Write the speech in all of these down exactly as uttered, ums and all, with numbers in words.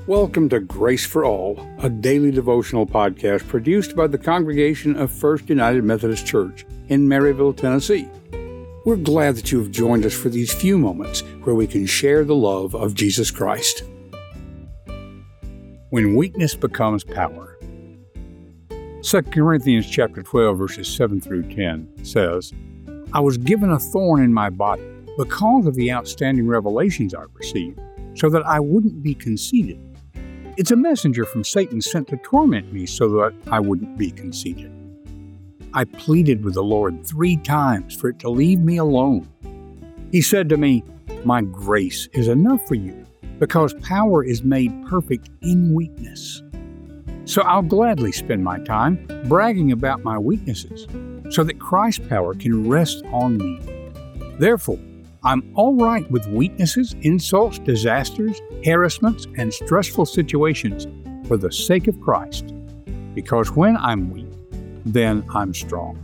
Welcome to Grace for All, a daily devotional podcast produced by the congregation of First United Methodist Church in Maryville, Tennessee. We're glad that you have joined us for these few moments where we can share the love of Jesus Christ. When weakness becomes power. Second Corinthians chapter twelve, verses seven through ten says, I was given a thorn in my body because of the outstanding revelations I received, so that I wouldn't be conceited. It's a messenger from Satan sent to torment me so that I wouldn't be conceited. I pleaded with the Lord three times for it to leave me alone. He said to me, My grace is enough for you, because power is made perfect in weakness. So I'll gladly spend my time bragging about my weaknesses, so that Christ's power can rest on me. Therefore, I'm all right with weaknesses, insults, disasters, harassments, and stressful situations for the sake of Christ, because when I'm weak, then I'm strong.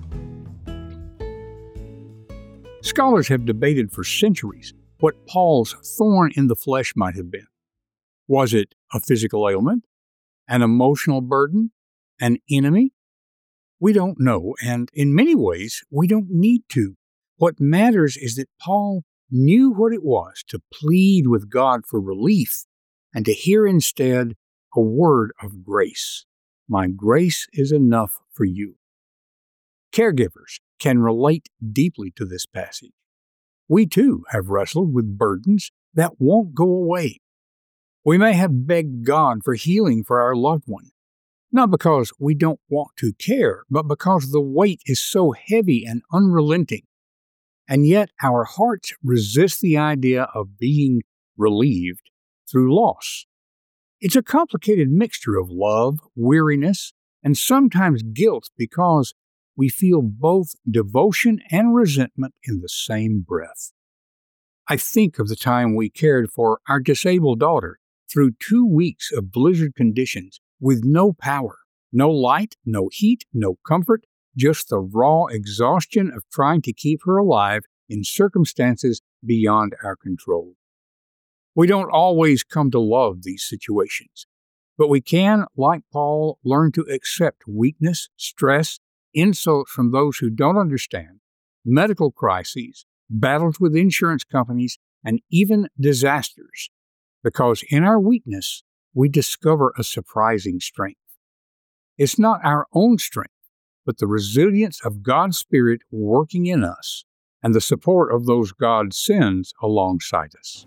Scholars have debated for centuries what Paul's thorn in the flesh might have been. Was it a physical ailment, an emotional burden, an enemy? We don't know, and in many ways, we don't need to. What matters is that Paul knew what it was to plead with God for relief and to hear instead a word of grace. My grace is enough for you. Caregivers can relate deeply to this passage. We too have wrestled with burdens that won't go away. We may have begged God for healing for our loved one, not because we don't want to care, but because the weight is so heavy and unrelenting. And yet our hearts resist the idea of being relieved through loss. It's a complicated mixture of love, weariness, and sometimes guilt because we feel both devotion and resentment in the same breath. I think of the time we cared for our disabled daughter through two weeks of blizzard conditions with no power, no light, no heat, no comfort, just the raw exhaustion of trying to keep her alive in circumstances beyond our control. We don't always come to love these situations, but we can, like Paul, learn to accept weakness, stress, insults from those who don't understand, medical crises, battles with insurance companies, and even disasters, because in our weakness, we discover a surprising strength. It's not our own strength, but the resilience of God's Spirit working in us and the support of those God sends alongside us.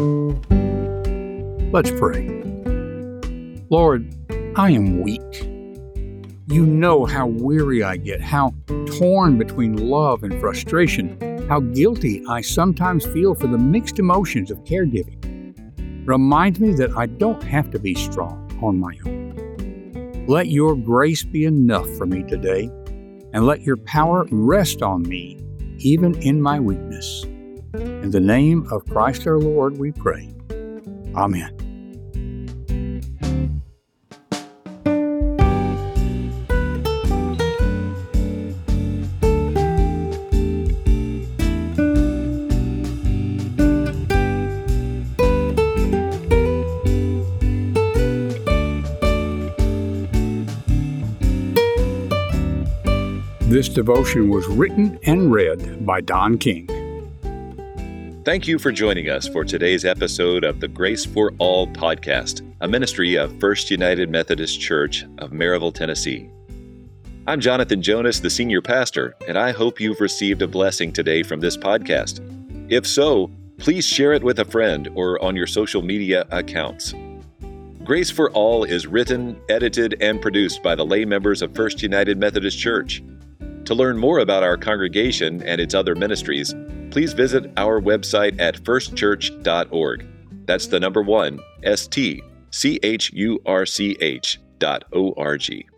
Let's pray. Lord, I am weak. You know how weary I get, how torn between love and frustration, how guilty I sometimes feel for the mixed emotions of caregiving. Remind me that I don't have to be strong on my own. Let your grace be enough for me today, and let your power rest on me, even in my weakness. In the name of Christ our Lord, we pray. Amen. This devotion was written and read by Don King. Thank you for joining us for today's episode of the Grace for All podcast, a ministry of First United Methodist Church of Maryville, Tennessee. I'm Jonathan Jonas, the senior pastor, and I hope you've received a blessing today from this podcast. If so, please share it with a friend or on your social media accounts. Grace for All is written, edited, and produced by the lay members of First United Methodist Church. To learn more about our congregation and its other ministries, please visit our website at first church dot org. That's the number one, S T C H U R C H dot O R G.